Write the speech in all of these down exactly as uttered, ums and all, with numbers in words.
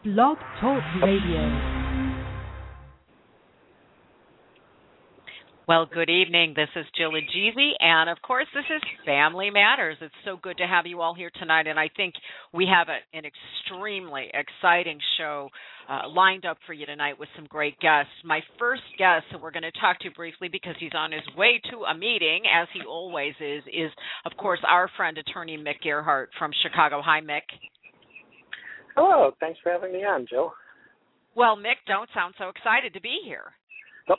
Blog Talk Radio. Well, good evening. This is Jill Ajeezy, and of course, this is Family Matters. It's so good to have you all here tonight, and I think we have a, an extremely exciting show uh, lined up for you tonight with some great guests. My first guest, that we're going to talk to briefly because he's on his way to a meeting, as he always is, is, of course, our friend, attorney Mick Gerhart from Chicago. Hi, Mick. Hello. Thanks for having me on, Jill. Well, Mick, don't sound so excited to be here. Nope.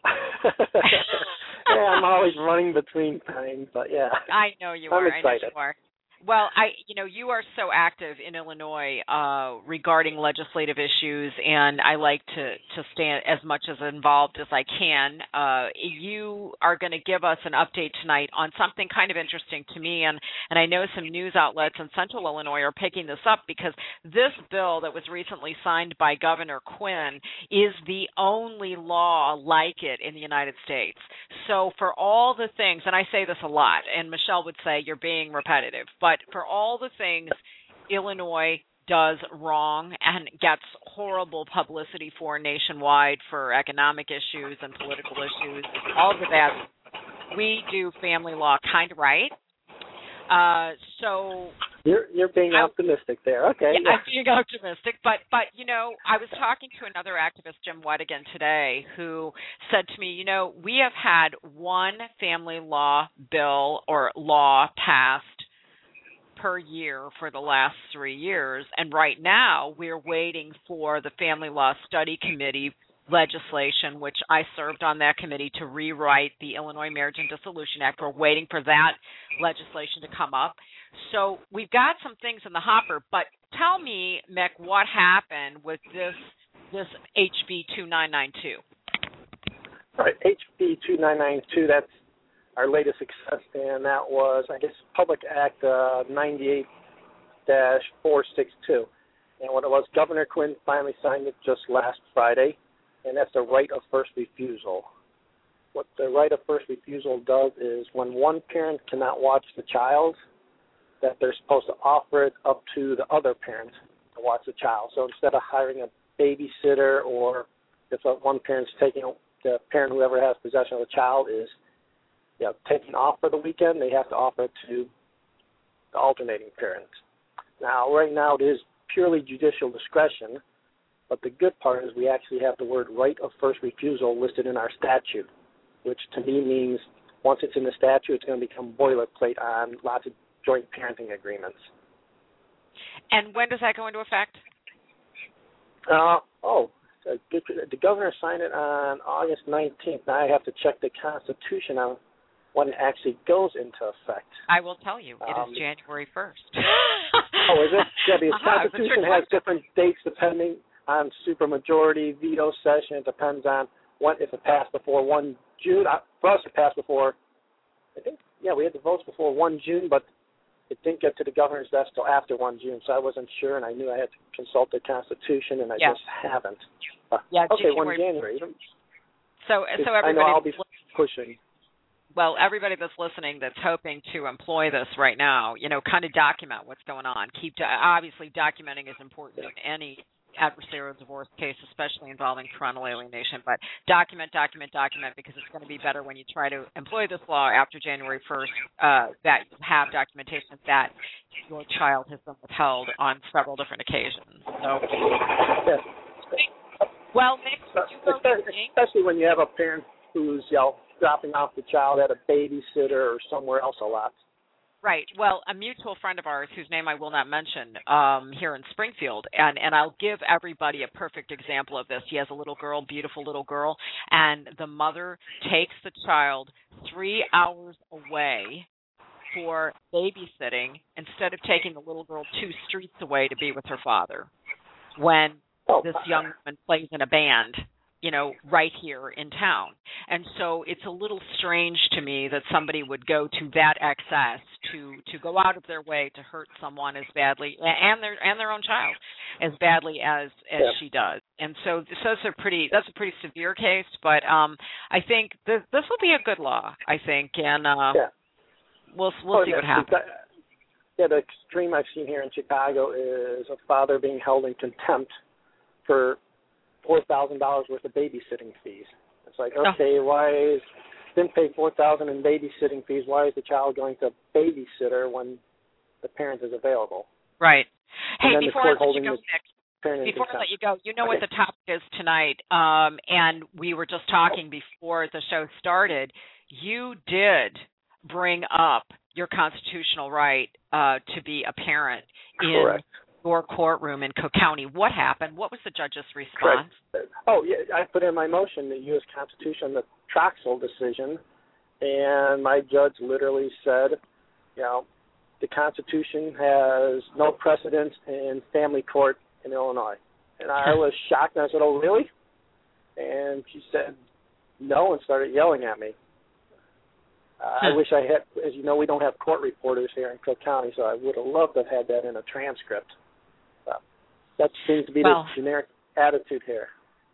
Yeah, I'm always running between times, but yeah. I know you I'm are. excited. I know you are. Well, I, you know, you are so active in Illinois uh, regarding legislative issues, and I like to, to stay as much as involved as I can. Uh, you are going to give us an update tonight on something kind of interesting to me, and, and I know some news outlets in central Illinois are picking this up because this bill that was recently signed by Governor Quinn is the only law like it in the United States. So for all the things, and I say this a lot, and Michelle would say you're being repetitive, but for all the things Illinois does wrong and gets horrible publicity for nationwide for economic issues and political issues, all of that, we do family law kind of right. Uh, so you're you're being I, optimistic there. Okay. Yeah, I'm being optimistic, but but you know, I was talking to another activist, Jim Wedigan, today, who said to me, you know, we have had one family law bill or law passed per year for the last three years. And right now we're waiting for the Family Law Study Committee legislation, which I served on that committee to rewrite the Illinois Marriage and Dissolution Act. We're waiting for that legislation to come up. So we've got some things in the hopper, but tell me, Mick, what happened with this this H B two nine nine two? All right, H B two nine nine two, that's our latest success, and that was, I guess, Public Act uh, ninety-eight dash four sixty-two. And what it was, Governor Quinn finally signed it just last Friday, and that's the right of first refusal. What the right of first refusal does is when one parent cannot watch the child, that they're supposed to offer it up to the other parent to watch the child. So instead of hiring a babysitter, or if one parent's taking, the parent, whoever has possession of the child, is you know, taking off for the weekend, they have to offer it to the alternating parent. Now, right now, it is purely judicial discretion, but the good part is we actually have the word right of first refusal listed in our statute, which to me means once it's in the statute, it's going to become boilerplate on lots of joint parenting agreements. And when does that go into effect? Uh, oh, the governor signed it on August nineteenth. Now I have to check the Constitution on when it actually goes into effect. I will tell you, it um, is January first. Oh, is it? Yeah, the uh-huh, Constitution has different dates depending on supermajority, veto session. It depends on when, if it passed before one June. For us, it passed before, I think, yeah, we had the votes before one June, but it didn't get to the governor's desk till after one June, so I wasn't sure, and I knew I had to consult the Constitution, and I yeah. just haven't. Uh, yeah, okay, January. one January. So, so I know everybody. I'll be pushing. Well, everybody that's listening that's hoping to employ this right now, you know, kind of document what's going on. Keep do- obviously documenting is important in any adversarial divorce case, especially involving parental alienation. But document, document, document, because it's going to be better when you try to employ this law after January first. Uh, that you have documentation that your child has been withheld on several different occasions. So, yes. well, Nick, you go especially, especially when you have a parent who's, you know, dropping off the child at a babysitter or somewhere else a lot. Right. Well, a mutual friend of ours, whose name I will not mention, um, here in Springfield, and, and I'll give everybody a perfect example of this. He has a little girl, beautiful little girl, and the mother takes the child three hours away for babysitting instead of taking the little girl two streets away to be with her father when oh, this young woman plays in a band, you know, right here in town. And so it's a little strange to me that somebody would go to that excess to, to go out of their way to hurt someone as badly, and their and their own child, as badly as as yeah. she does. And so, so that's a pretty that's a pretty severe case. But um, I think this this will be a good law. I think, and uh, yeah. we'll we'll oh, see yeah. what happens. Yeah, the extreme I've seen here in Chicago is a father being held in contempt for four thousand dollars worth of babysitting fees. It's like, okay, oh. why is didn't pay four thousand dollars in babysitting fees? Why is the child going to a babysitter when the parent is available? Right. Hey, and then before the court I let you holding go, Nick, before I let you go, you know what the topic is tonight, um, and we were just talking before the show started. You did bring up your constitutional right uh, to be a parent in Correct. your courtroom in Cook County. What happened? What was the judge's response? Correct. Oh, yeah, I put in my motion the U S Constitution, the Troxel decision, and my judge literally said, you know, the Constitution has no precedence in family court in Illinois. And I was shocked, and I said, oh, really? And she said no and started yelling at me. Uh, I wish I had, as you know, we don't have court reporters here in Cook County, so I would have loved to have had that in a transcript. But that seems to be well, the generic attitude here.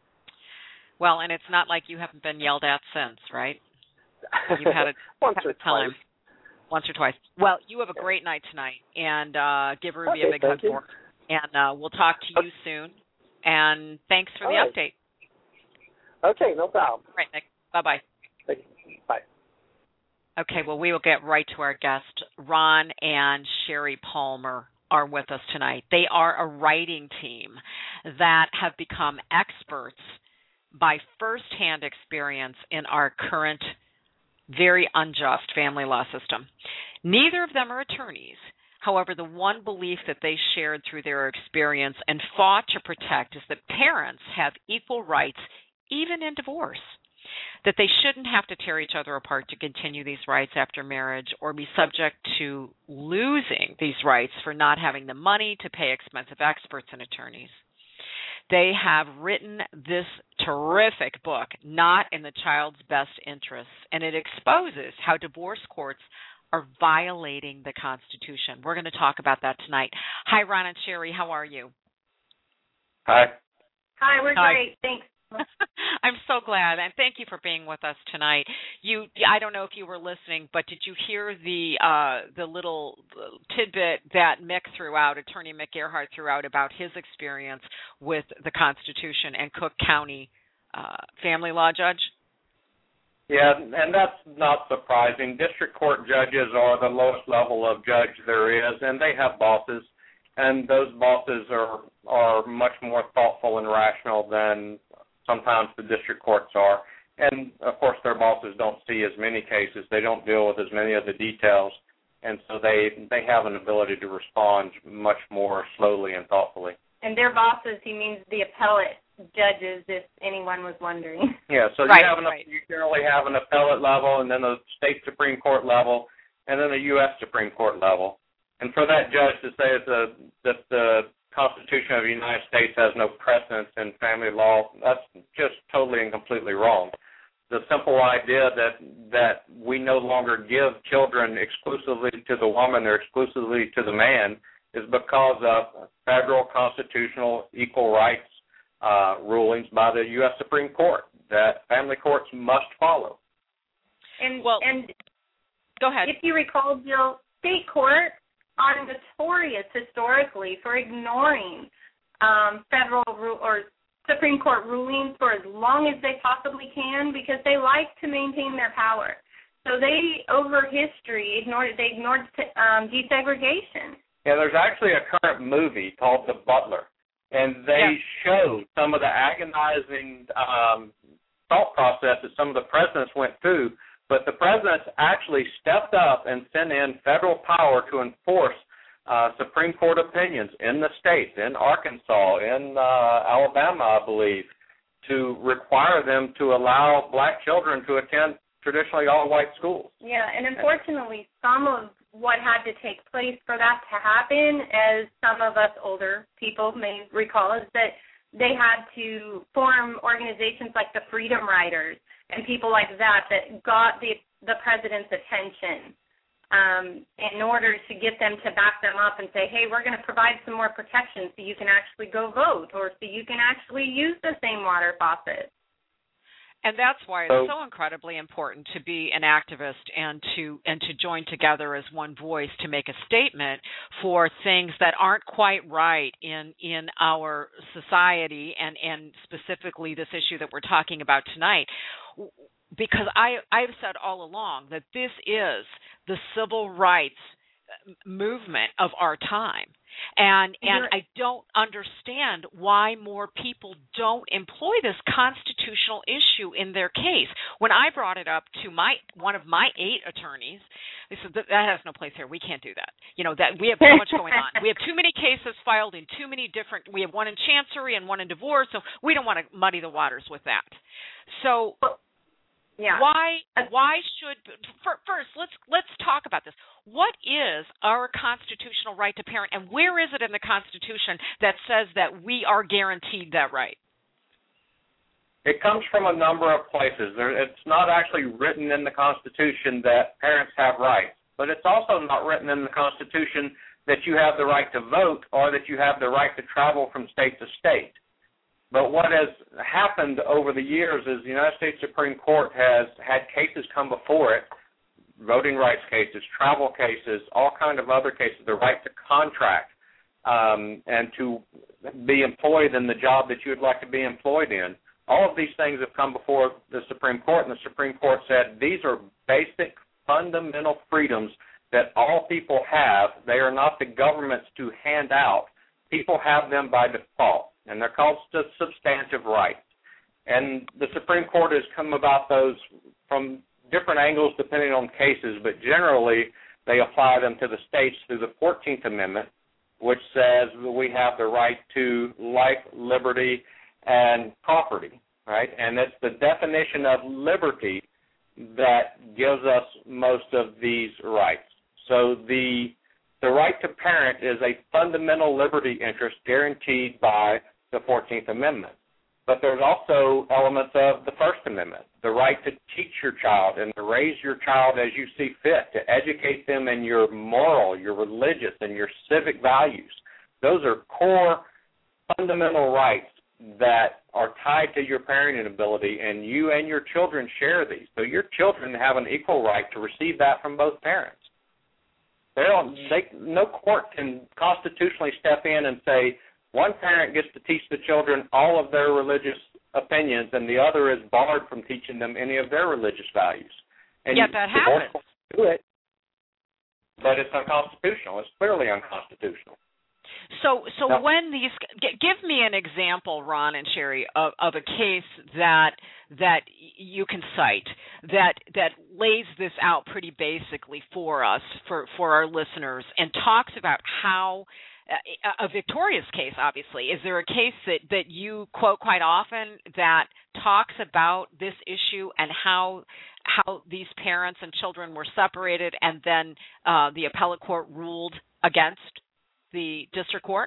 Well, and it's not like you haven't been yelled at since, right? You've had a, Once had or a time. twice. Once or twice. Well, you have a great night tonight, and uh, give Ruby okay, a big hug you. for her. And uh, we'll talk to you soon. And thanks for All the right. update. Okay, no problem. All right, Nick. Bye-bye. Thank you. Bye. Okay, well, we will get right to our guest. Ron and Sherry Palmer are with us tonight. They are a writing team that have become experts by firsthand experience in our current very unjust family law system. Neither of them are attorneys. However, the one belief that they shared through their experience and fought to protect is that parents have equal rights even in divorce, that they shouldn't have to tear each other apart to continue these rights after marriage or be subject to losing these rights for not having the money to pay expensive experts and attorneys. They have written this terrific book, Not in the Child's Best Interests, and it exposes how divorce courts are violating the Constitution. We're going to talk about that tonight. Hi, Ron and Sherry. How are you? Hi. Hi, we're Hi. great. Thanks. I'm so glad, and thank you for being with us tonight. You, I don't know if you were listening, but did you hear the uh, the little tidbit that Mick threw out, Attorney Mick Gerhardt threw out about his experience with the Constitution and Cook County uh, family law judge? Yeah, and that's not surprising. District court judges are the lowest level of judge there is, and they have bosses, and those bosses are are much more thoughtful and rational than sometimes the district courts are. And, of course, their bosses don't see as many cases. They don't deal with as many of the details, and so they they have an ability to respond much more slowly and thoughtfully. And their bosses, he means the appellate judges, if anyone was wondering. Yeah, so right, you have an, right. you generally have an appellate level and then a state Supreme Court level and then a U S Supreme Court level. And for that judge to say that the, that the Constitution of the United States has no precedence in family law, that's just totally and completely wrong. The simple idea that that we no longer give children exclusively to the woman or exclusively to the man is because of federal constitutional equal rights uh, rulings by the U S Supreme Court that family courts must follow. And, well, and go ahead. If you recall, Jill, state court are notorious historically for ignoring um, federal ru- or Supreme Court rulings for as long as they possibly can because they like to maintain their power. So they, over history, ignored they ignored um, desegregation. Yeah, there's actually a current movie called The Butler, and they yeah. show some of the agonizing um, thought process that some of the presidents went through. But the presidents actually stepped up and sent in federal power to enforce uh, Supreme Court opinions in the states, in Arkansas, in uh, Alabama, I believe, to require them to allow black children to attend traditionally all-white schools. Yeah, and unfortunately, some of what had to take place for that to happen, as some of us older people may recall, is that they had to form organizations like the Freedom Riders and people like that that got the the president's attention um, in order to get them to back them up and say, hey, we're going to provide some more protection so you can actually go vote or so you can actually use the same water faucet. And that's why it's So, so incredibly important to be an activist and to and to join together as one voice to make a statement for things that aren't quite right in in our society, and, and specifically this issue that we're talking about tonight. Because I, I've said all along that this is the civil rights movement of our time. And and I don't understand why more people don't employ this constitutional issue in their case. When I brought it up to my one of my eight attorneys, they said that, that has no place here. We can't do that. You know, that we have so much going on. We have too many cases filed in too many different. We have one in chancery and one in divorce, so we don't want to muddy the waters with that. So. Yeah. Why? Why should first? Let's let's talk about this. What is our constitutional right to parent, and where is it in the Constitution that says that we are guaranteed that right? It comes from a number of places. There, it's not actually written in the Constitution that parents have rights, but it's also not written in the Constitution that you have the right to vote or that you have the right to travel from state to state. But what has happened over the years is the United States Supreme Court has had cases come before it, voting rights cases, travel cases, all kind of other cases, the right to contract um, and to be employed in the job that you would like to be employed in. All of these things have come before the Supreme Court, and the Supreme Court said these are basic, fundamental freedoms that all people have. They are not the government's to hand out. People have them by default, and they're called substantive rights. And the Supreme Court has come about those from different angles depending on cases, but generally they apply them to the states through the fourteenth Amendment, which says that we have the right to life, liberty, and property, right? And it's the definition of liberty that gives us most of these rights. So the the right to parent is a fundamental liberty interest guaranteed by the fourteenth Amendment. But there's also elements of the First Amendment, the right to teach your child and to raise your child as you see fit, to educate them in your moral, your religious, and your civic values. Those are core fundamental rights that are tied to your parenting ability, and you and your children share these. So your children have an equal right to receive that from both parents. They don't, they, no court can constitutionally step in and say, one parent gets to teach the children all of their religious opinions, and the other is barred from teaching them any of their religious values. And yet that happens. Do it, but it's unconstitutional. It's clearly unconstitutional. So, so now, when these, give me an example, Ron and Sherry, of, of a case that that you can cite that that lays this out pretty basically for us, for for our listeners, and talks about how. A victorious case, obviously. Is there a case that, that you quote quite often that talks about this issue and how how these parents and children were separated, and then uh, the appellate court ruled against the district court?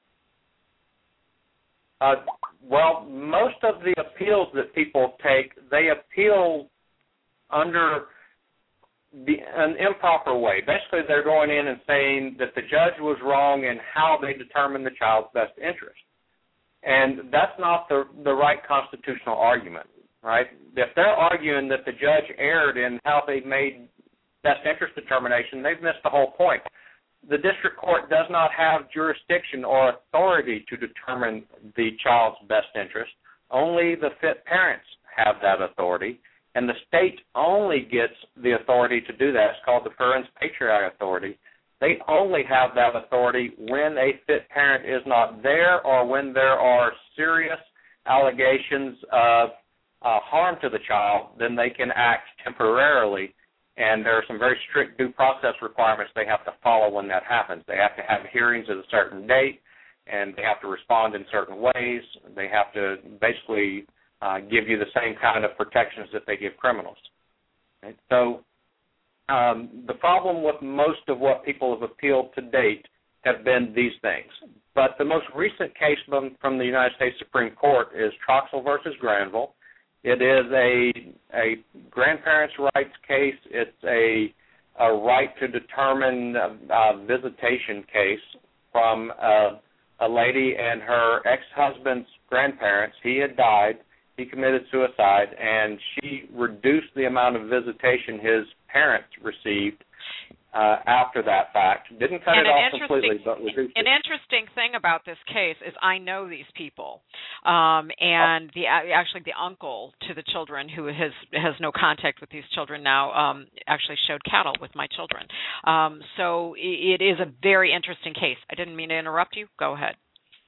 Uh, well, most of the appeals that people take, they appeal under The, an improper way. Basically, they're going in and saying that the judge was wrong in how they determined the child's best interest. And that's not the, the right constitutional argument, right? If they're arguing that the judge erred in how they made best interest determination, they've missed the whole point. The district court does not have jurisdiction or authority to determine the child's best interest. Only the fit parents have that authority. And the state only gets the authority to do that. It's called the Parents Patriarch Authority. They only have that authority when a fit parent is not there or when there are serious allegations of uh, harm to the child. Then they can act temporarily, and there are some very strict due process requirements they have to follow when that happens. They have to have hearings at a certain date, and they have to respond in certain ways. They have to basically Uh, give you the same kind of protections that they give criminals. Okay? So um, the problem with most of what people have appealed to date have been these things. But the most recent case from, from the United States Supreme Court is Troxel versus Granville. It is a, a grandparents' rights case. It's a, a right to determine a, a visitation case from a, a lady and her ex-husband's grandparents. He had died, he committed suicide, and she reduced the amount of visitation his parents received uh, after that fact. Didn't cut and it off completely, but reduced an it. An interesting thing about this case is I know these people, um, and the actually the uncle to the children who has has no contact with these children now um, actually showed cattle with my children. Um, so it, it is a very interesting case. I didn't mean to interrupt you. Go ahead.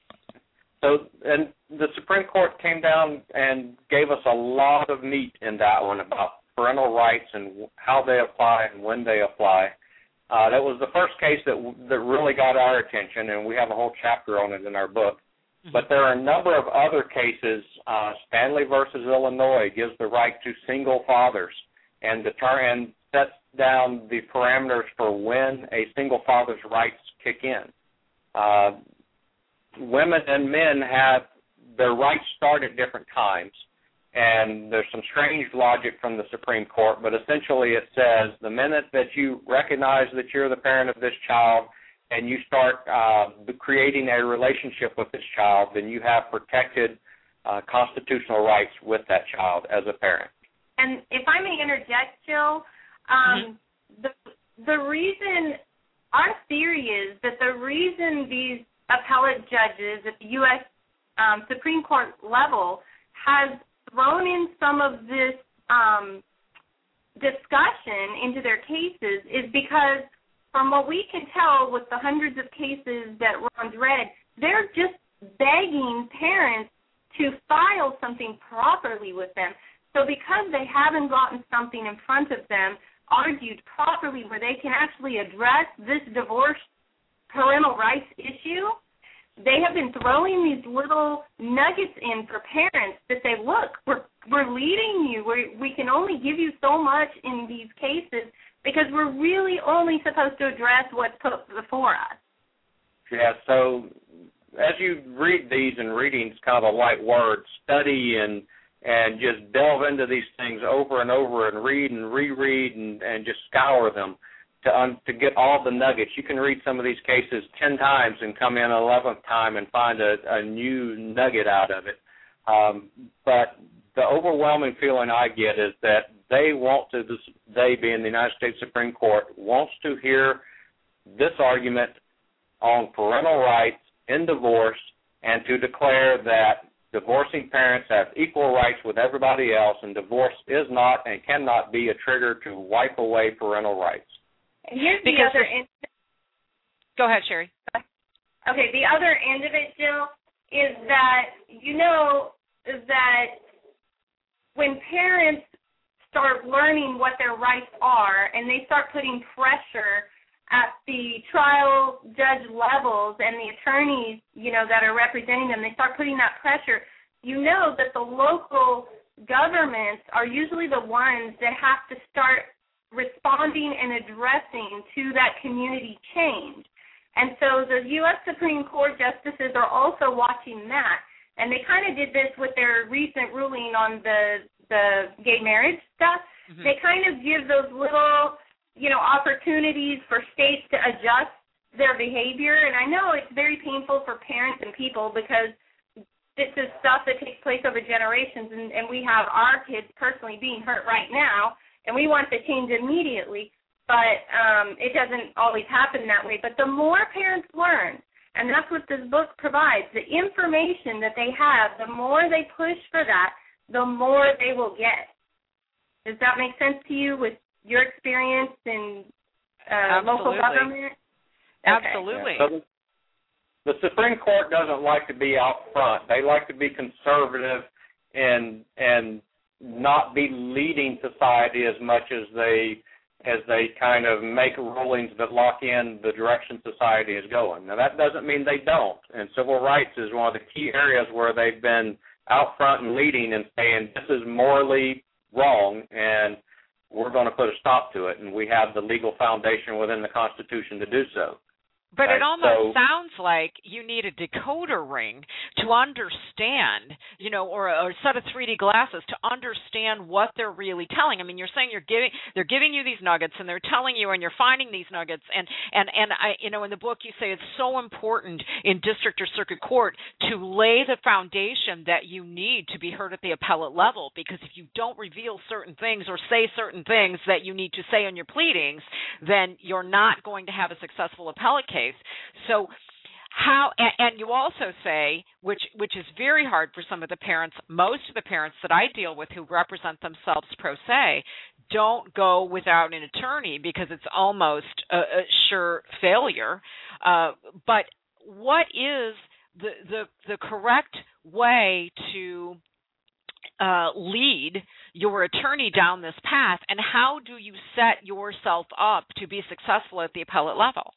So, and the Supreme Court came down and gave us a lot of meat in that one about parental rights and how they apply and when they apply. Uh, that was the first case that that really got our attention, and we have a whole chapter on it in our book. Mm-hmm. But there are a number of other cases. Uh, Stanley versus Illinois gives the right to single fathers and deter- and sets down the parameters for when a single father's rights kick in. Uh, women and men have their rights start at different times, and there's some strange logic from the Supreme Court, but essentially it says the minute that you recognize that you're the parent of this child and you start uh, creating a relationship with this child, then you have protected uh, constitutional rights with that child as a parent. And if I may interject, Jill, um, mm-hmm. the the reason, our theory is that the reason these appellate judges at the U S Um, Supreme Court level has thrown in some of this um, discussion into their cases is because from what we can tell with the hundreds of cases that Ron's read, they're just begging parents to file something properly with them. So because they haven't gotten something in front of them argued properly where they can actually address this divorce parental rights issue, they have been throwing these little nuggets in for parents to say, look, we're we're leading you. we we can only give you so much in these cases because we're really only supposed to address what's put before us. Yeah, so as you read these, and reading is kind of a light word, study and and just delve into these things over and over and read and reread and, and just scour them. To, um, to get all the nuggets. You can read some of these cases ten times and come in an eleventh time and find a, a new nugget out of it. Um, but the overwhelming feeling I get is that they want to, they being the United States Supreme Court, wants to hear this argument on parental rights in divorce and to declare that divorcing parents have equal rights with everybody else, and divorce is not and cannot be a trigger to wipe away parental rights. And here's the because other end. Go ahead, Sherry. Okay, the other end of it, Jill, is that you know that when parents start learning what their rights are and they start putting pressure at the trial judge levels and the attorneys, you know, that are representing them, they start putting that pressure, you know that the local governments are usually the ones that have to start responding and addressing to that community change. And so the U S Supreme Court justices are also watching that. And they kind of did this with their recent ruling on the the gay marriage stuff. Mm-hmm. They kind of give those little, you know, opportunities for states to adjust their behavior. And I know it's very painful for parents and people because this is stuff that takes place over generations, and, and we have our kids personally being hurt right now. And we want to change immediately, but um, it doesn't always happen that way. But the more parents learn, and that's what this book provides, the information that they have, the more they push for that, the more they will get. Does that make sense to you with your experience in uh, local government? Absolutely. Okay. So the Supreme Court doesn't like to be out front. They like to be conservative and and not be leading society as much as they as they kind of make rulings that lock in the direction society is going. Now, that doesn't mean they don't, and civil rights is one of the key areas where they've been out front and leading and saying this is morally wrong and we're going to put a stop to it, and we have the legal foundation within the Constitution to do so. But right? it almost so, sounds like you need a decoder ring to understand, you know, or a, or a set of three D glasses to understand what they're really telling. I mean, you're saying you're giving, they're giving you these nuggets, and they're telling you, and you're finding these nuggets, and and and I, you know, in the book you say it's so important in district or circuit court to lay the foundation that you need to be heard at the appellate level, because if you don't reveal certain things or say certain things that you need to say in your pleadings, then you're not going to have a successful appellate case. So how, and, and you also say, which which is very hard for some of the parents, most of the parents that I deal with who represent themselves pro se, don't go without an attorney because it's almost a, a sure failure. Uh, but what is the, the the correct way to uh, lead your attorney down this path, and how do you set yourself up to be successful at the appellate level?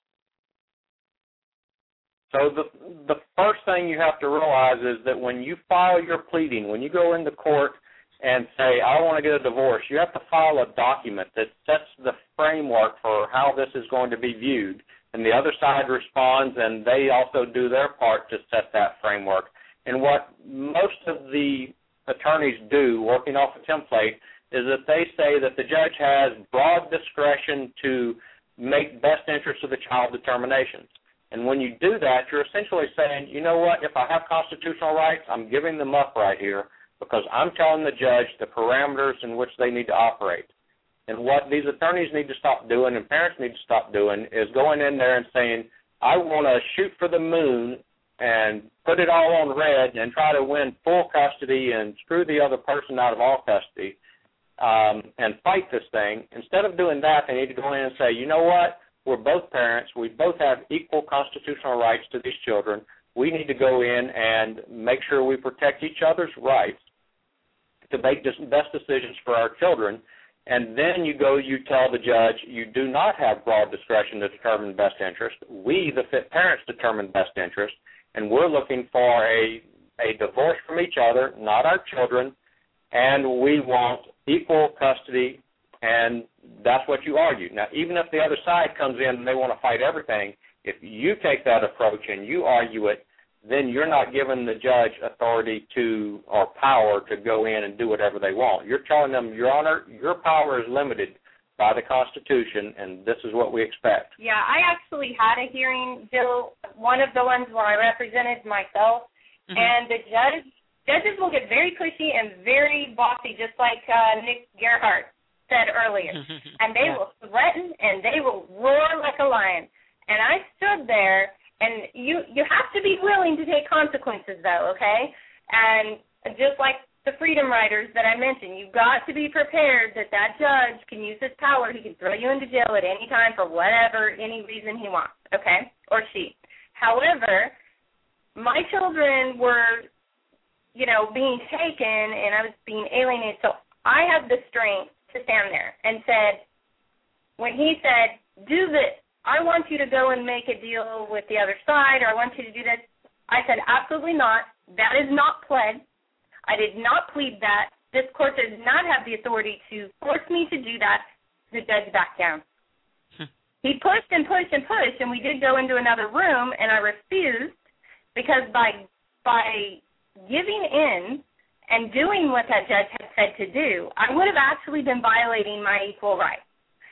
So the the first thing you have to realize is that when you file your pleading, when you go into court and say, I want to get a divorce, you have to file a document that sets the framework for how this is going to be viewed. And the other side responds, and they also do their part to set that framework. And what most of the attorneys do, working off a template, is that they say that the judge has broad discretion to make best interest of the child determinations. And when you do that, you're essentially saying, you know what, if I have constitutional rights, I'm giving them up right here because I'm telling the judge the parameters in which they need to operate. And what these attorneys need to stop doing and parents need to stop doing is going in there and saying, I want to shoot for the moon and put it all on red and try to win full custody and screw the other person out of all custody um, and fight this thing. Instead of doing that, they need to go in and say, you know what, we're both parents. We both have equal constitutional rights to these children. We need to go in and make sure we protect each other's rights to make the best decisions for our children. And then you go, you tell the judge, you do not have broad discretion to determine best interest. We, the fit parents, determine best interest, and we're looking for a, a divorce from each other, not our children, and we want equal custody. And that's what you argue. Now, even if the other side comes in and they want to fight everything, if you take that approach and you argue it, then you're not giving the judge authority to or power to go in and do whatever they want. You're telling them, Your Honor, your power is limited by the Constitution, and this is what we expect. Yeah, I actually had a hearing, Jill, one of the ones where I represented myself, mm-hmm. and the judge, judges will get very pushy and very bossy, just like uh, Nick Gerhardt said earlier, and they yeah. will threaten and they will roar like a lion. And I stood there, and you you have to be willing to take consequences, though, okay? And just like the Freedom Riders that I mentioned, you've got to be prepared that that judge can use his power. He can throw you into jail at any time for whatever, any reason he wants, okay, or she. However, my children were, you know, being taken, and I was being alienated, so I had the strength to stand there and said, when he said, do this, I want you to go and make a deal with the other side, or I want you to do this, I said, absolutely not. That is not pled. I did not plead that. This court does not have the authority to force me to do that. The judge backed down. Hmm. He pushed and pushed and pushed, and we did go into another room, and I refused because by by giving in and doing what that judge had said to do, I would have actually been violating my equal rights.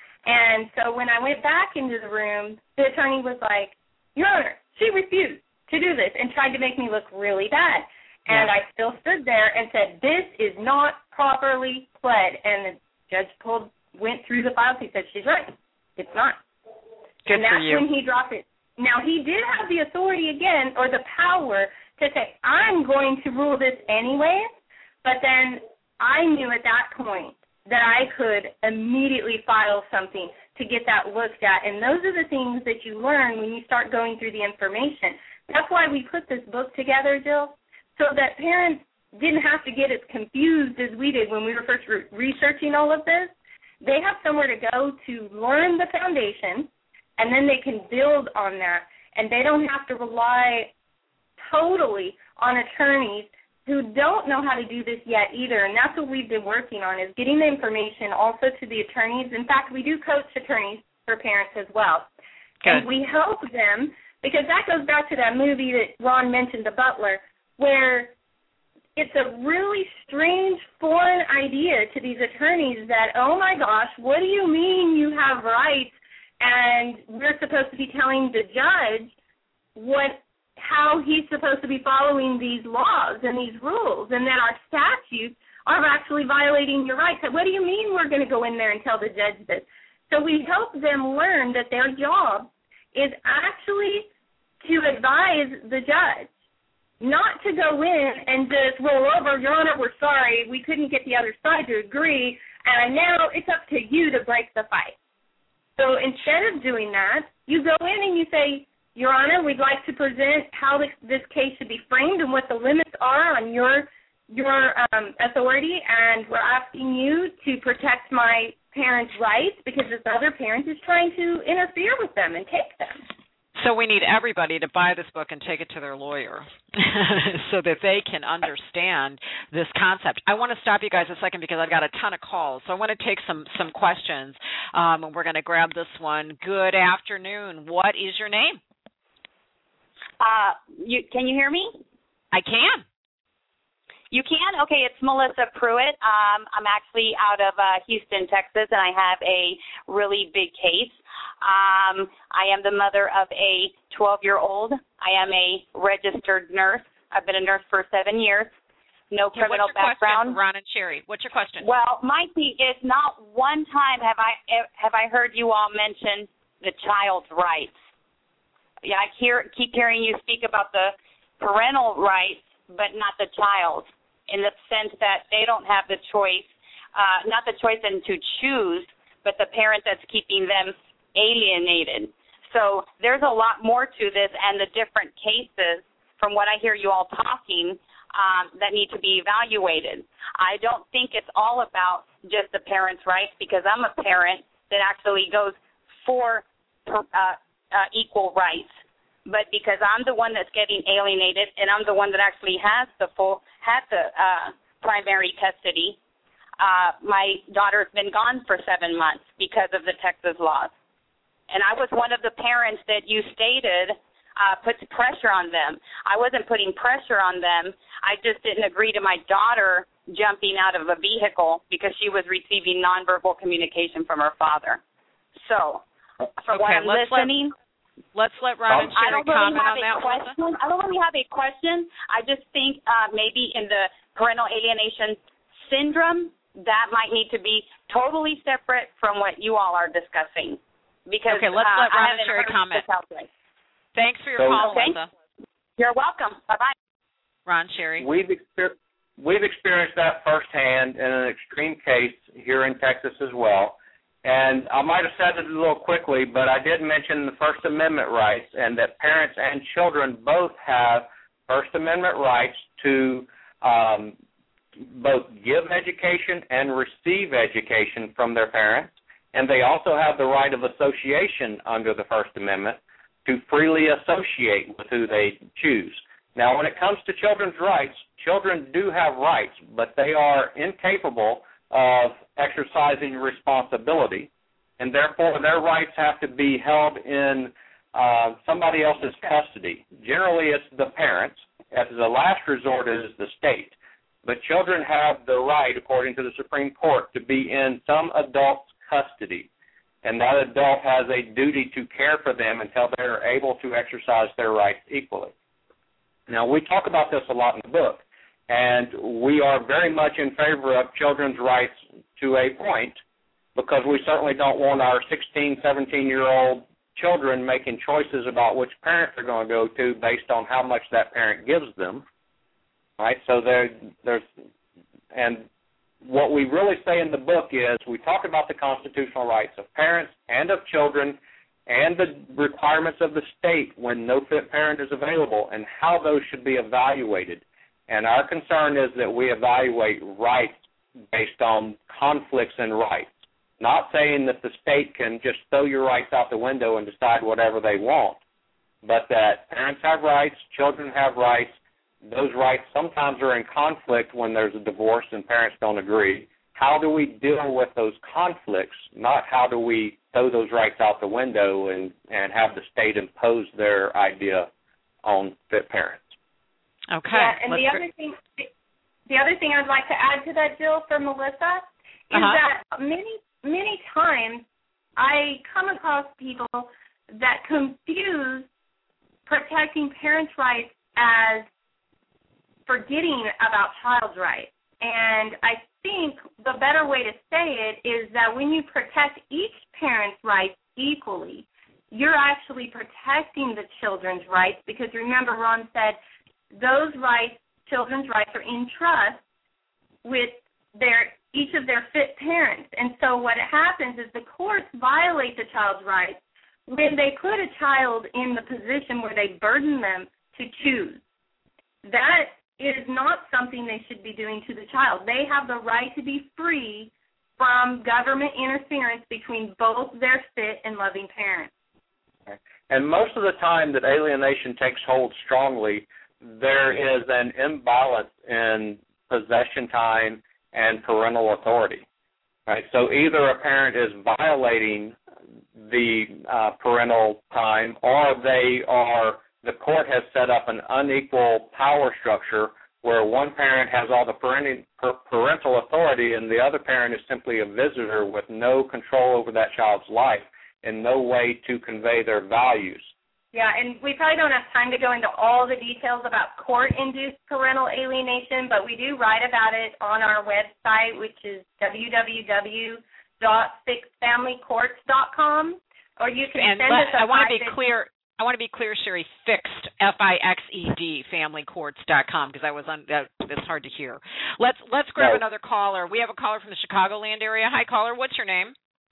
And so when I went back into the room, the attorney was like, Your Honor, she refused to do this and tried to make me look really bad. And yeah. I still stood there and said, this is not properly pled. And the judge pulled, went through the files. He said, she's right. It's not. Good and that's for you. when he dropped it. Now, he did have the authority again, or the power to say, I'm going to rule this anyway. But then I knew at that point that I could immediately file something to get that looked at. And those are the things that you learn when you start going through the information. That's why we put this book together, Jill, so that parents didn't have to get as confused as we did when we were first re- researching all of this. They have somewhere to go to learn the foundation, and then they can build on that. And they don't have to rely totally on attorneys who don't know how to do this yet either, and that's what we've been working on, is getting the information also to the attorneys. In fact, we do coach attorneys for parents as well. Good. And we help them, because that goes back to that movie that Ron mentioned, The Butler, where it's a really strange foreign idea to these attorneys that, oh my gosh, what do you mean you have rights? And we're supposed to be telling the judge what how he's supposed to be following these laws and these rules, and that our statutes are actually violating your rights. What do you mean we're going to go in there and tell the judge this? So we help them learn that their job is actually to advise the judge, not to go in and just roll over, Your Honor, we're sorry, we couldn't get the other side to agree, and now it's up to you to break the fight. So instead of doing that, you go in and you say, Your Honor, we'd like to present how this, this case should be framed and what the limits are on your your um, authority, and we're asking you to protect my parents' rights because this other parent is trying to interfere with them and take them. So we need everybody to buy this book and take it to their lawyer so that they can understand this concept. I want to stop you guys a second because I've got a ton of calls. So I want to take some, some questions, um, and we're going to grab this one. Good afternoon. What is your name? Uh, you, can you hear me? I can. You can? Okay, it's Melissa Pruitt. Um, I'm actually out of uh, Houston, Texas, and I have a really big case. Um, I am the mother of a twelve-year-old. I am a registered nurse. I've been a nurse for seven years. No yeah, criminal what's your background. Question, Ron and Sherry, what's your question? Well, my thing is not one time have I have I heard you all mention the child's rights. Yeah, I hear keep hearing you speak about the parental rights, but not the child's, in the sense that they don't have the choice, uh, not the choice and to choose, but the parent that's keeping them alienated. So there's a lot more to this, and the different cases, from what I hear you all talking, um, that need to be evaluated. I don't think it's all about just the parents' rights, because I'm a parent that actually goes for uh, uh, equal rights. But because I'm the one that's getting alienated, and I'm the one that actually has the full, had the uh, primary custody, uh, my daughter's been gone for seven months because of the Texas laws. And I was one of the parents that you stated uh, puts pressure on them. I wasn't putting pressure on them. I just didn't agree to my daughter jumping out of a vehicle because she was receiving nonverbal communication from her father. So, from okay, what I'm listening... Let, let's let Ron and Sherry comment on that one. I don't really have a question. I just think uh, maybe in the parental alienation syndrome, that might need to be totally separate from what you all are discussing. Because, okay, let's uh, let Ron and Sherry comment. Thanks for your so, call, okay. Melissa. You're welcome. Bye-bye. Ron, Sherry. We've, exper- we've experienced that firsthand in an extreme case here in Texas as well. And I might have said it a little quickly, but I did mention the First Amendment rights, and that parents and children both have First Amendment rights to um, both give education and receive education from their parents. And they also have the right of association under the First Amendment to freely associate with who they choose. Now, when it comes to children's rights, children do have rights, but they are incapable of exercising responsibility, and therefore their rights have to be held in uh, somebody else's custody. Generally, it's the parents. As the last resort, it is the state. But children have the right, according to the Supreme Court, to be in some adult's custody, and that adult has a duty to care for them until they're able to exercise their rights equally. Now, we talk about this a lot in the book, and we are very much in favor of children's rights to a point, because we certainly don't want our sixteen, seventeen-year-old children making choices about which parent they're going to go to based on how much that parent gives them. Right? So there, there's, and what we really say in the book is we talk about the constitutional rights of parents and of children and the requirements of the state when no fit parent is available and how those should be evaluated. And our concern is that we evaluate rights based on conflicts in rights, not saying that the state can just throw your rights out the window and decide whatever they want, but that parents have rights, children have rights. Those rights sometimes are in conflict when there's a divorce and parents don't agree. how do we deal with those conflicts, not how do we throw those rights out the window and, and have the state impose their idea on fit parents. Okay. Yeah, and Let's the other thing, the other thing I'd like to add to that, Jill, for Melissa, is uh-huh. that many, many times I come across people that confuse protecting parents' rights as forgetting about child's rights. And I think the better way to say it is that when you protect each parent's rights equally, you're actually protecting the children's rights, because remember, Ron said those rights, children's rights, are in trust with their each of their fit parents. And so what happens is the courts violate the child's rights when they put a child in the position where they burden them to choose. That is not something they should be doing to the child. They have the right to be free from government interference between both their fit and loving parents. And most of the time that alienation takes hold strongly, there is an imbalance in possession time and parental authority. Right? So either a parent is violating the uh, parental time, or they are, the court has set up an unequal power structure where one parent has all the parent, parental authority and the other parent is simply a visitor with no control over that child's life and no way to convey their values. Yeah, and we probably don't have time to go into all the details about court-induced parental alienation, but we do write about it on our website, which is w w w dot fixed family courts dot com, or you can and send let, us a I want to be private- clear. I want to be clear, Sherry. Fixed, F I X E D, family courts dot com, because I was on. That, that's hard to hear. Let's let's grab no. another caller. We have a caller from the Chicagoland area. Hi, caller. What's your name?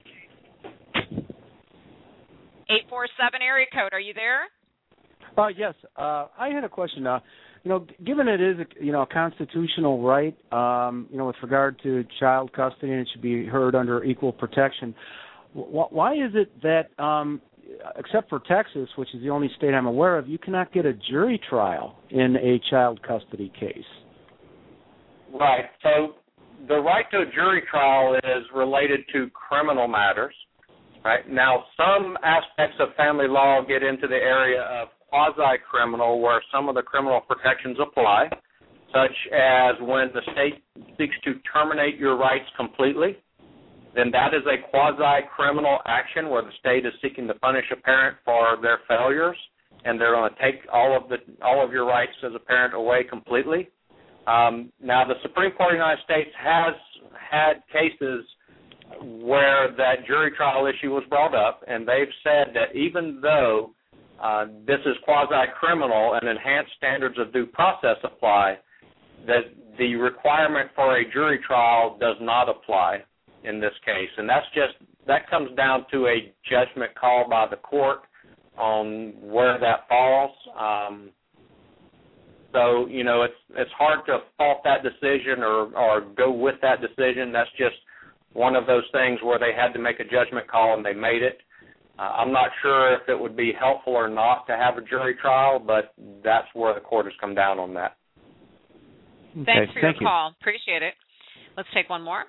eight four seven area code. Are you there? Uh, yes. Uh, I had a question. Uh, you know, given it is a, you know a constitutional right, um, you know, with regard to child custody, and it should be heard under equal protection. Wh- why is it that, um, except for Texas, which is the only state I'm aware of, you cannot get a jury trial in a child custody case? Right. So the right to a jury trial is related to criminal matters. Right. Now, some aspects of family law get into the area of quasi-criminal, where some of the criminal protections apply, such as when the state seeks to terminate your rights completely, then that is a quasi-criminal action where the state is seeking to punish a parent for their failures, and they're going to take all of the all of your rights as a parent away completely. Um, now, the Supreme Court of the United States has had cases where that jury trial issue was brought up, and they've said that even though uh, this is quasi-criminal and enhanced standards of due process apply, that the requirement for a jury trial does not apply in this case. And that's just, that comes down to a judgment call by the court on where that falls. Um, so, you know, it's it's hard to fault that decision or, or go with that decision. That's just one of those things where they had to make a judgment call and they made it. Uh, I'm not sure if it would be helpful or not to have a jury trial, but that's where the court has come down on that. Okay, Thanks for thank your you. call. Appreciate it. Let's take one more.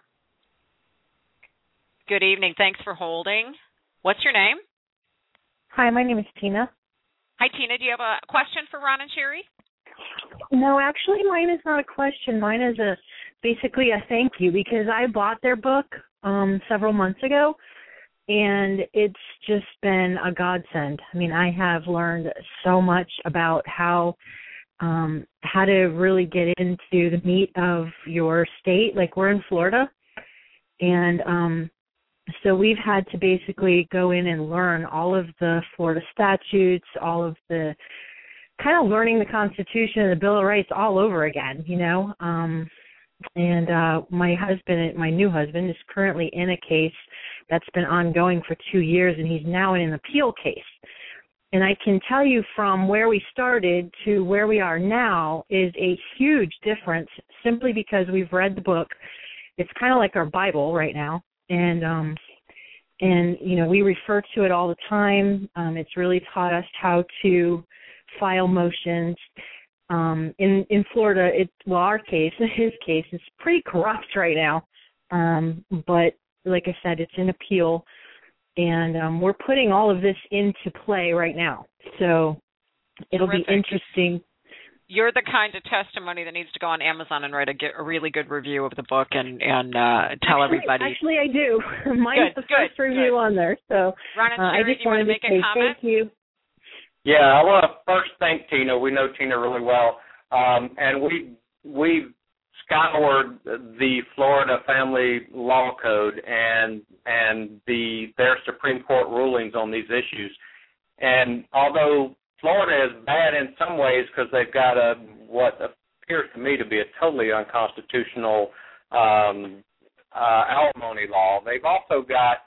Good evening. Thanks for holding. What's your name? Hi, my name is Tina. Hi, Tina. Do you have a question for Ron and Sherry? No, actually, mine is not a question. Mine is a basically a thank you, because I bought their book um, several months ago, and it's just been a godsend. I mean, I have learned so much about how um, how to really get into the meat of your state. Like, we're in Florida, and um, so we've had to basically go in and learn all of the Florida statutes, all of the kind of learning the Constitution and the Bill of Rights all over again, you know. Um, and uh, my husband, my new husband, is currently in a case that's been ongoing for two years, and he's now in an appeal case. And I can tell you from where we started to where we are now is a huge difference, simply because we've read the book. It's kind of like our Bible right now. And, um, and you know, we refer to it all the time. Um, it's really taught us how to file motions. Um, in, in Florida, it, well, our case, his case, is pretty corrupt right now. Um, but like I said, it's an appeal, and um, we're putting all of this into play right now. So it'll Terrific. be interesting. You're the kind of testimony that needs to go on Amazon and write a, a really good review of the book and, and uh, tell actually, everybody. Actually, I do. Mine's good, the first good, review good. on there. So Ron and uh, Sherry, I just do you want to make to a say comment? thank you. Yeah, I want to first thank Tina. We know Tina really well, um, and we we've scoured the Florida Family Law Code and and the their Supreme Court rulings on these issues. And although Florida is bad in some ways because they've got a what appears to me to be a totally unconstitutional um, uh, alimony law, they've also got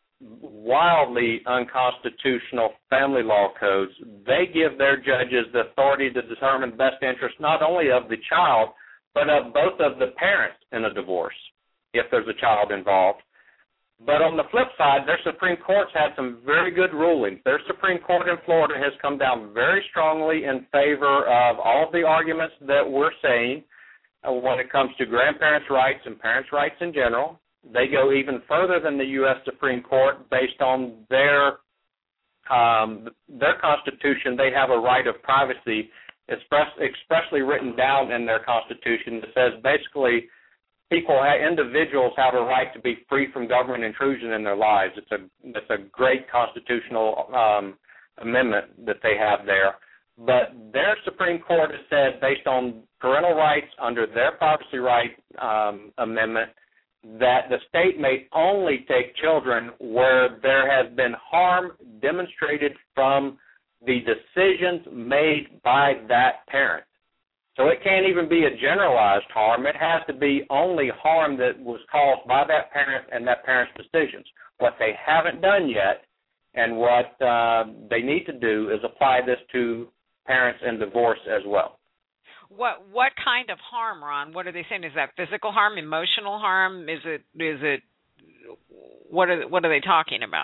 wildly unconstitutional family law codes. They give their judges the authority to determine best interest not only of the child, but of both of the parents in a divorce, if there's a child involved. But on the flip side, their Supreme Court's had some very good rulings. Their Supreme Court in Florida has come down very strongly in favor of all of the arguments that we're saying uh, when it comes to grandparents' rights and parents' rights in general. They go even further than the U S Supreme Court based on their um, their Constitution. They have a right of privacy, expressly written down in their Constitution that says basically people, individuals have a right to be free from government intrusion in their lives. It's a it's a great constitutional um, amendment that they have there. But their Supreme Court has said, based on parental rights under their privacy right um, amendment, that the state may only take children where there has been harm demonstrated from the decisions made by that parent. So it can't even be a generalized harm. It has to be only harm that was caused by that parent and that parent's decisions. What they haven't done yet and what uh, they need to do is apply this to parents in divorce as well. What what kind of harm, Ron? What are they saying? Is that physical harm, emotional harm? Is it is it what are what are they talking about?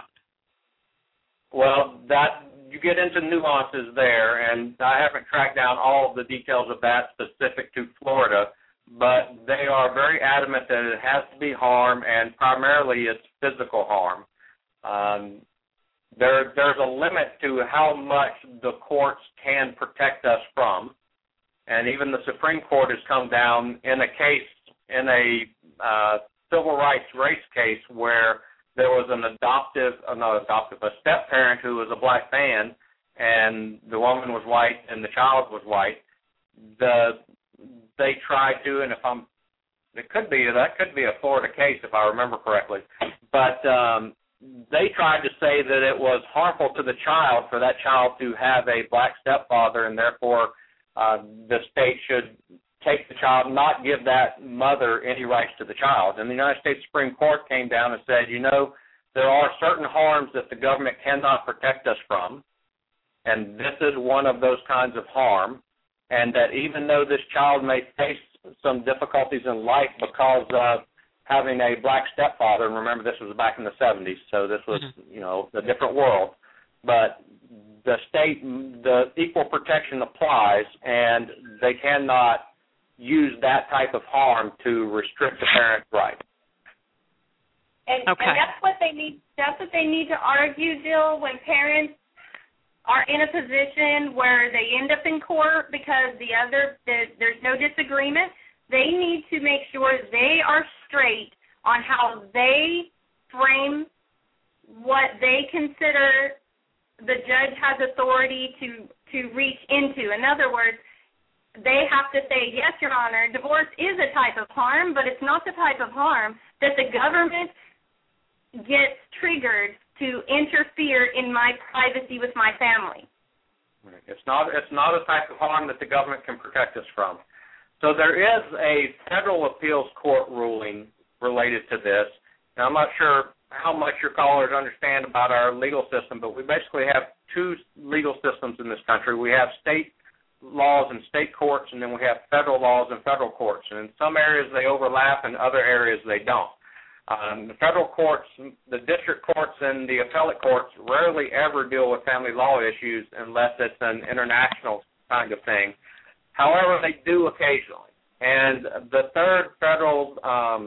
Well, that you get into nuances there, and I haven't tracked down all of the details of that specific to Florida, but they are very adamant that it has to be harm, and primarily it's physical harm. Um, there there's a limit to how much the courts can protect us from. And even the Supreme Court has come down in a case, in a uh, civil rights race case where there was an adoptive, uh, not adoptive, a step-parent who was a black man, and the woman was white and the child was white. The they tried to, and if I'm, it could be, that could be a Florida case if I remember correctly, but um, they tried to say that it was harmful to the child for that child to have a black stepfather, and therefore Uh, the state should take the child, not give that mother any rights to the child. And the United States Supreme Court came down and said, you know, there are certain harms that the government cannot protect us from, and this is one of those kinds of harm, and that even though this child may face some difficulties in life because of having a black stepfather, and remember this was back in the seventies, so this was, mm-hmm. you know, a different world, but the state, the equal protection applies, and they cannot use that type of harm to restrict the parent's right. And, okay. and that's what they need. That's what they need to argue, Jill, when parents are in a position where they end up in court because the other the, there's no disagreement. They need to make sure they are straight on how they frame what they consider the judge has authority to, to reach into. In other words, they have to say, yes, Your Honor, divorce is a type of harm, but it's not the type of harm that the government gets triggered to interfere in my privacy with my family. It's not, it's not a type of harm that the government can protect us from. So there is a federal appeals court ruling related to this. Now, I'm not sure how much your callers understand about our legal system, but we basically have two legal systems in this country. We have state laws and state courts, and then we have federal laws and federal courts. And in some areas they overlap, and other areas they don't. Um, the federal courts, the district courts, and the appellate courts rarely ever deal with family law issues unless it's an international kind of thing. However, they do occasionally. And the third federal um,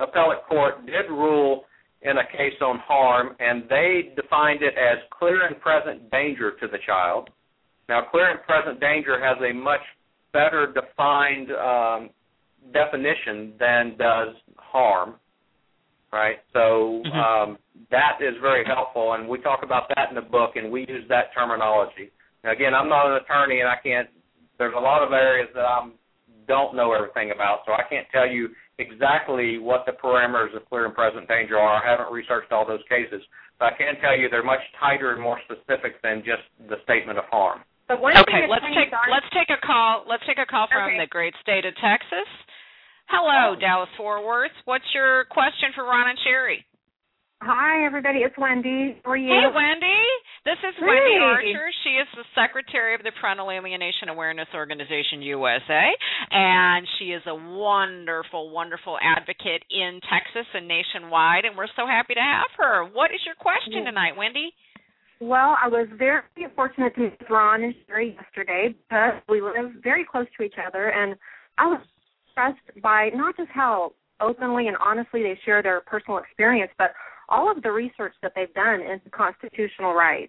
appellate court did rule in a case on harm, and they defined it as clear and present danger to the child. Now, clear and present danger has a much better defined um, definition than does harm, right? So um, that is very helpful, and we talk about that in the book, and we use that terminology. Now, again, I'm not an attorney, and I can't, there's a lot of areas that I don't know everything about, so I can't tell you exactly what the parameters of clear and present danger are. I haven't researched all those cases, but I can tell you they're much tighter and more specific than just the statement of harm. But one okay, let's take are... let's take a call. Let's take a call from okay. the great state of Texas. Hello, oh. Dallas Fort Worth. What's your question for Ron and Sherry? Hi, everybody. It's Wendy. How are you? Hey, Wendy. This is hey. Wendy Archer. She is the secretary of the Parental Alienation Awareness Organization U S A, and she is a wonderful, wonderful advocate in Texas and nationwide, and we're so happy to have her. What is your question tonight, Wendy? Well, I was very fortunate to meet Ron and Sherry yesterday because we live very close to each other, and I was impressed by not just how openly and honestly they share their personal experience, but all of the research that they've done into constitutional rights.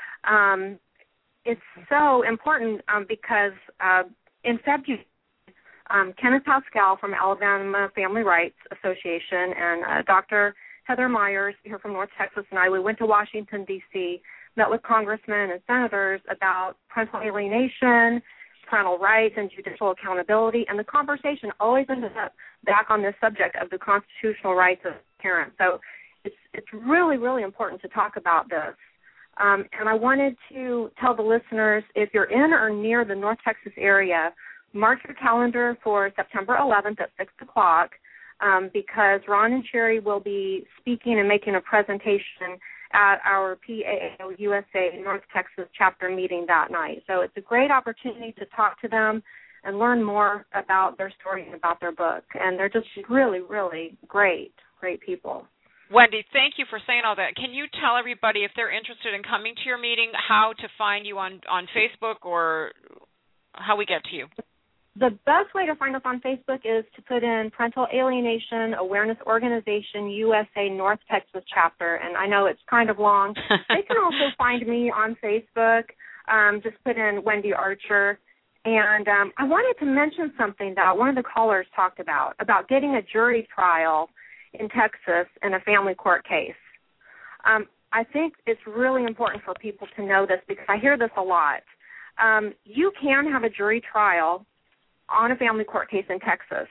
Um, it's so important um, because uh, in February, um, Kenneth Pascal from Alabama Family Rights Association and uh, Doctor Heather Myers here from North Texas and I, we went to Washington, D C, met with congressmen and senators about parental alienation, parental rights, and judicial accountability, and the conversation always ended up back on this subject of the constitutional rights of parents. So it's it's really, really important to talk about this. Um, and I wanted to tell the listeners, if you're in or near the North Texas area, mark your calendar for September eleventh at six o'clock um, because Ron and Sherry will be speaking and making a presentation at our P A A O U S A North Texas chapter meeting that night. So it's a great opportunity to talk to them and learn more about their story and about their book. And they're just really, really great, great people. Wendy, thank you for saying all that. Can you tell everybody, if they're interested in coming to your meeting, how to find you on, on Facebook or how we get to you? The best way to find us on Facebook is to put in Parental Alienation Awareness Organization U S A North Texas chapter, and I know it's kind of long. They can also find me on Facebook. Um, just put in Wendy Archer. And um, I wanted to mention something that one of the callers talked about, about getting a jury trial in Texas in a family court case. Um, I think it's really important for people to know this because I hear this a lot. Um, you can have a jury trial on a family court case in Texas.